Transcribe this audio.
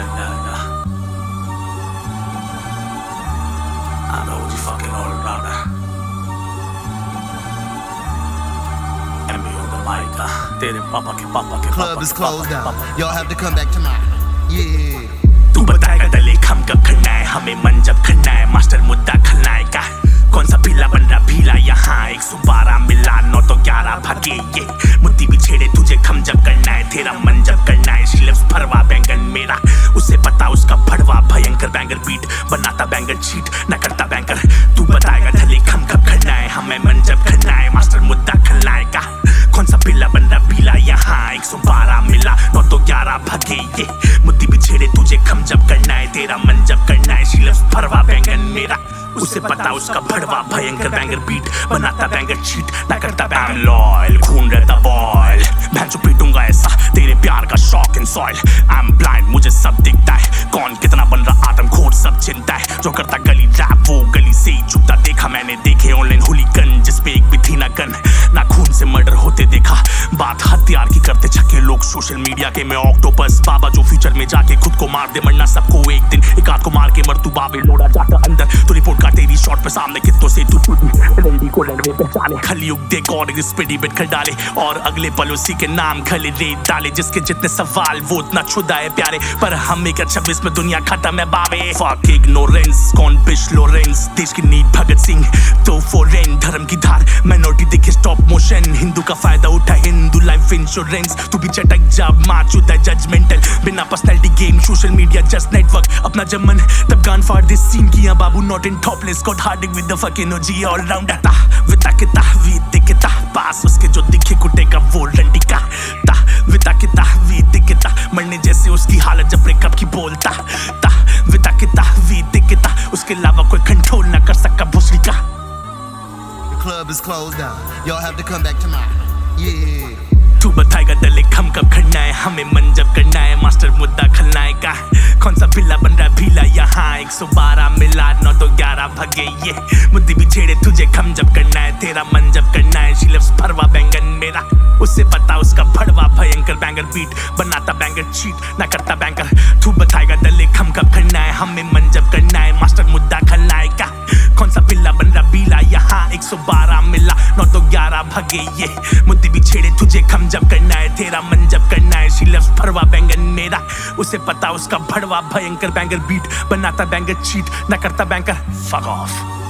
yeah. I know you fucking all rounder. And me on the mic, तेरे पापा के Club is closed down. Y'all have to come back tomorrow. Yeah. तू बताएगा दले हम कब खड़ना है, हमें मन जब खड़ना है, मास्टर मुद्दा खलनाए का कौन सा पीला बन रहा भीला यहाँ 112 मिला 9 तो 11 भागे ये मुद्दी भी छेड़े तुझे खम जब करना है, तेरा मन जब करना है, शिलफ्स भरवा बैंगन मेरा उसे पता उसका भड़वा भयंकर बैंगर बीट बनाता बैंगर चीट ना करता बैंकर तू बताएगा दले हम कब खड़ना है, हमें मन जब खड़ना है, मास्टर मुद्दा खलनाए का कौन सा पीला बन रहा भीला यहाँ 112 मिला 9 तो 11 भागे ये मुद्दी भी छेड़े तुझे खम जब करना है, तेरा मन जब करना है, शिलफ्स भरवा बैंगन मेरा उसे पता उसका भड़वा भयंकर बैंगर बीट बनाता बैंगर चीट ना करता बैंगर लॉयल खून रहता बॉयल भैंसो पीटूंगा ऐसा तेरे प्यार का shock in soil I am blind मुझे सब दिखता है कौन कितना बन रहा आदमखोर सब चिंता है जो करता गली रैप वो गली से ही छुपता देखा मैंने देखे ऑनलाइन हुलीगन जिसपे एक भी थी ना गन ना खून से मर्डर होते देखा बात हथियार की करते छके लोग सोशल मीडिया के मैं ऑक्टोपस बाबा जो फ्यूचर में जाके खुद को मार दे मरना सबको एक दिन एक आध को मार के मर तू बाबे लोड़ा जाता अंदर तो रिपोर्ट का तेरी शॉट पे सामने कितनों से तू लंडी को लड़वे पहचाने खलियुग देख और इस पे डिबेट कर डाले और अगले पल उसी के नाम खले रेत डाले जिसके जितने सवाल वो उतना खुदा है प्यारे पर हम एक 26 में दुनिया खत्म है बाबे फक इग्नोरेंस कौन बिश लॉरेंस देश की नीड भगत सिंह तो फॉरेन धर्म की धार माइनॉरिटी देखे स्टॉप मोशन हिंदू का फायदा उठा हिंदू लाइफ इंश्योरेंस तू भी चटक जब माचुदा जजमेंटल बिना personality game social media just network अपना जब मन तब गान फाड़ दे सीन किया बाबू not in topless got harding with the fucking OG all rounder ता विता के ता वी दिखे ता पास उसके जो दिखे कुटे का वो रंडी का ता विता के ता वी दिखे ता मरने जैसे उसकी हालत जब ब्रेकअप की बोलता ता विता के ता वी दिखे ता उसके अलावा कोई कंट्रोल ना कर सका भोसड़ी का The club is closed down. Y'all have to come back tomorrow. Yeah. तू बताएगा दले हम कब खड़ना है, हमें मन जब करना है, मास्टर मुद्दा खलनाए का कौन सा बिल्ला बन रहा भीला यहाँ 112 मिला 9 तो 11 भागे ये मुद्दी भी छेड़े तुझे खम जब करना है, तेरा मन जब करना है, शिलफ्स भरवा बैंगन मेरा उसे पता उसका भड़वा भयंकर बैंगर बीट बनाता बैंगर चीट ना करता बैंकर तू बताएगा दले हम कब खड़ना है, हमें मन जब करना है, मास्टर मुद्दा खलनाए का कौन सा बिल्ला बन रहा भीला यहाँ 112 मिला 9 तो 11 भागे ये मुद्दी भी छेड़े तुझे खम जब करना है, तेरा मन जब करना है, शिलफ्स भरवा बैंगन मेरा उसे पता उसका भड़वा भयंकर बैंगर बीट बनाता बैंगर चीट ना करता बैंकर फक ऑफ